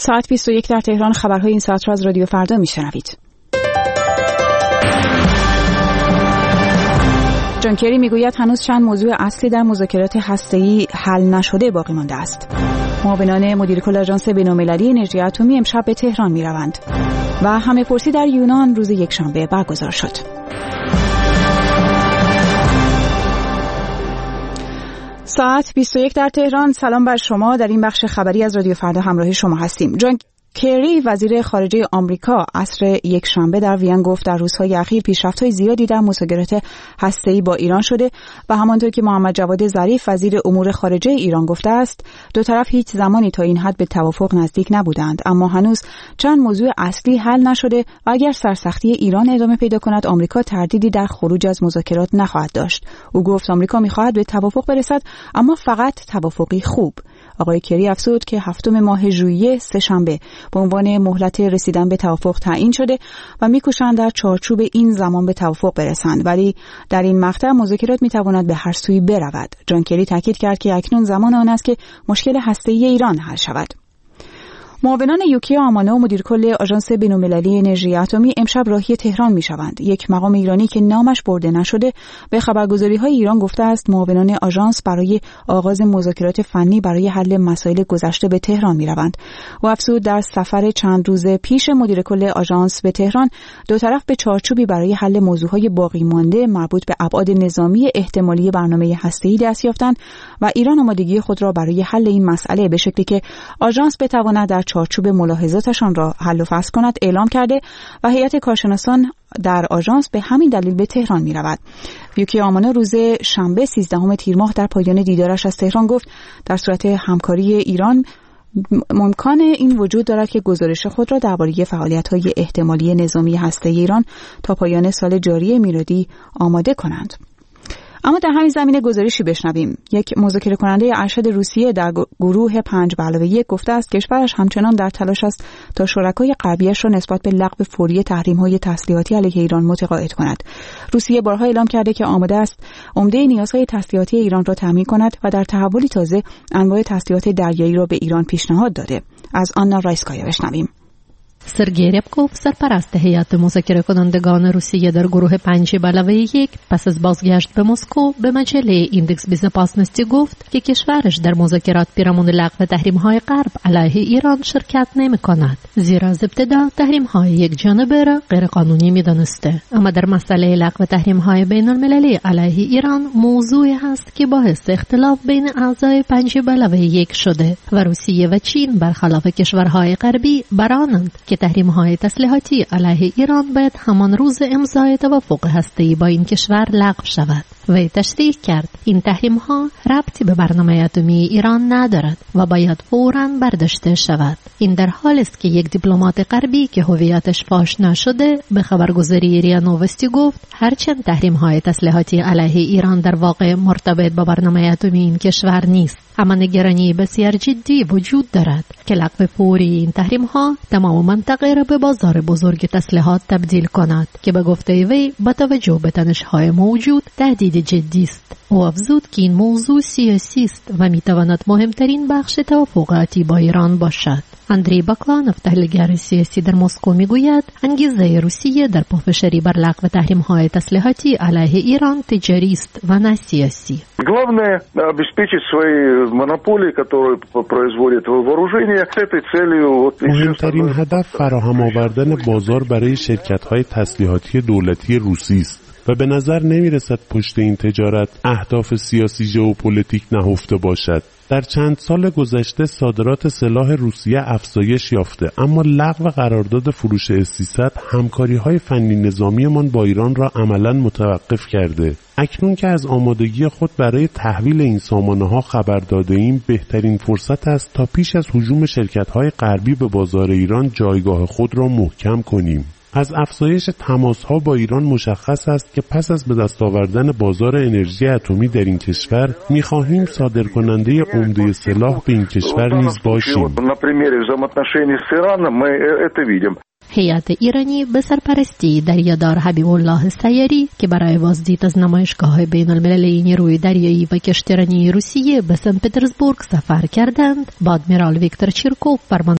ساعت 21 در تهران. خبرهای این ساعت را از رادیو فردا میشنوید. جان کری میگوید هنوز چند موضوع اصلی در مذاکرات هسته‌ای حل نشده باقی مانده است. معاونان مدیر کل آژانس بین‌المللی انرژی اتمی امشب به تهران میروند و همه پرسی در یونان روز یکشنبه برگزار شد. ساعت 21 در تهران. سلام بر شما. در این بخش خبری از رادیو فردا همراه شما هستیم. جان کری وزیر خارجه آمریکا عصر یکشنبه در وین گفت در روزهای اخیر پیشرفت‌های زیادی در مذاکرات هسته‌ای با ایران شده و همانطور که محمد جواد ظریف وزیر امور خارجه ایران گفته است دو طرف هیچ زمانی تا این حد به توافق نزدیک نبودند، اما هنوز چند موضوع اصلی حل نشده و اگر سرسختی ایران ادامه پیدا کند آمریکا تردیدی در خروج از مذاکرات نخواهد داشت. او گفت آمریکا می‌خواهد به توافق برسد، اما فقط توافقی خوب. آقای کری افزود که 7 ماه ژوئیه سه‌شنبه به عنوان مهلت رسیدن به توافق تعیین شده و می‌کوشند در چارچوب این زمان به توافق برسند، ولی در این مقطع مذاکرات می‌تواند به هر سوی برود. جان کری تاکید کرد که اکنون زمان آن است که مشکل هسته‌ای ایران حل شود. معاونان یوکی آمانه و مدیر کل آژانس بین‌المللی انرژی اتمی امشب راهی تهران می‌شوند. یک مقام ایرانی که نامش برده نشده به خبرگزاری‌های ایران گفته است معاونان آژانس برای آغاز مذاکرات فنی برای حل مسائل گذشته به تهران می‌روند. و افزود در سفر چند روز پیش مدیر کل آژانس به تهران دو طرف به چارچوبی برای حل موضوعهای باقی مانده مربوط به ابعاد نظامی احتمالی برنامه هسته‌ای دست یافتند و ایران آمادگی خود را برای حل این مسئله به شکلی که آژانس بتواند در چارچوب ملاحظاتشان را حل و فصل کند اعلام کرده و هیئت کارشناسان در آژانس به همین دلیل به تهران می رود. یوکی آمانه روز شنبه 13 تیر ماه در پایان دیدارش از تهران گفت در صورت همکاری ایران ممکن این وجود دارد که گزارش خود را درباره فعالیت‌های احتمالی نظامی هسته‌ای ایران تا پایان سال جاری میلادی آماده کنند. اما در همین زمینه گزارشی بشنویم. یک مذاکره کننده ارشد روسیه در گروه 5+1 گفته است کشورش همچنان در تلاش است تا شرکای غربیش را نسبت به لغو فوری تحریم‌های تسلیحاتی علیه ایران متقاعد کند. روسیه بارها اعلام کرده که آماده است عمده نیازهای تسلیحاتی ایران را تامین کند و در تحولی تازه انواع تسلیحات دریایی را به ایران پیشنهاد داده. از آنا رایسکایا بشنویم. سرگئی ربکوف سرپرست هیئت مذاکره کنندگان روسیه در گروه 5+1 پس از بازگشت به مسکو به مجله ایندکس بیزنپاسنستی گفت که کشورش در مذاکرات پیرامون لغو تحریم‌های غرب علیه ایران شرکت نمی‌کند، زیرا از ابتدا تحریم‌های یک جانبه را غیرقانونی می‌دانسته. اما در مسئله لغو تحریم‌های بین‌المللی علیه ایران موضوعی است که باعث اختلاف بین اعضای 5+1 شده و روسیه و چین برخلاف کشورهای غربی برانند که تحریم‌های تسلیحاتی علیه ایران باید همان روز امضای توافق هسته‌ای با این کشور لغو شود. وی تشریح کرد این تحریم‌ها ربطی به برنامه اتمی ایران ندارد و باید فوراً برداشته شود. این در حالی است که یک دیپلمات غربی که هویتش فاش نشده به خبرگزاری ریا نووستی گفت هرچند تحریم‌های تسلیحاتی علیه ایران در واقع مرتبط با برنامه اتمی این کشور نیست، اما نگرانی بسیار جدی وجود دارد که لغو فوری این تحریم‌ها تمام منطقه را به بازار بزرگ تسلیحات تبدیل کند که به گفته وی با توجه به تنش‌های موجود تهدید جدی است. او افزود که این موضوع سیاسی است و میتواند مهمترین بخش توافقاتی با ایران باشد. اندری باکلانوف تحلیلگر سیاسی در مسکو میگوید انگیزه روسیه در پافشاری بر لغو تحریم‌های تسلیحاتی علیه ایران تجاری است و نه سیاسی. Главное обеспечить свои монополии, которые производят вооружение. С этой целью مهمترین هدف فراهم آوردن بازار برای شرکت‌های تسلیحاتی دولتی روسی است. و به نظر نمی‌رسد پشت این تجارت اهداف سیاسی ژئوپلیتیک نهفته باشد. در چند سال گذشته صادرات سلاح روسیه افزایش یافته، اما لغو قرارداد فروش S-300 همکاری‌های فنی نظامیمان با ایران را عملاً متوقف کرده. اکنون که از آمادگی خود برای تحویل این سامانه‌ها خبر داده‌ایم، بهترین فرصت است تا پیش از هجوم شرکت‌های غربی به بازار ایران جایگاه خود را محکم کنیم. از افزایش تماس‌ها با ایران مشخص است که پس از به دست آوردن بازار انرژی اتمی در این کشور می‌خواهیم صادرکننده عمده سلاح به این کشور نیز باشیم. هیئت ایرانی به سرپرستی دریادار حبیب الله سیاری که برای بازدید از نمایشگاه بین‌المللی نیروی دریایی و کشتیرانی روسیه به سن پترزبورگ سفر کردند، با ادمیرال ویکتور چیرکوف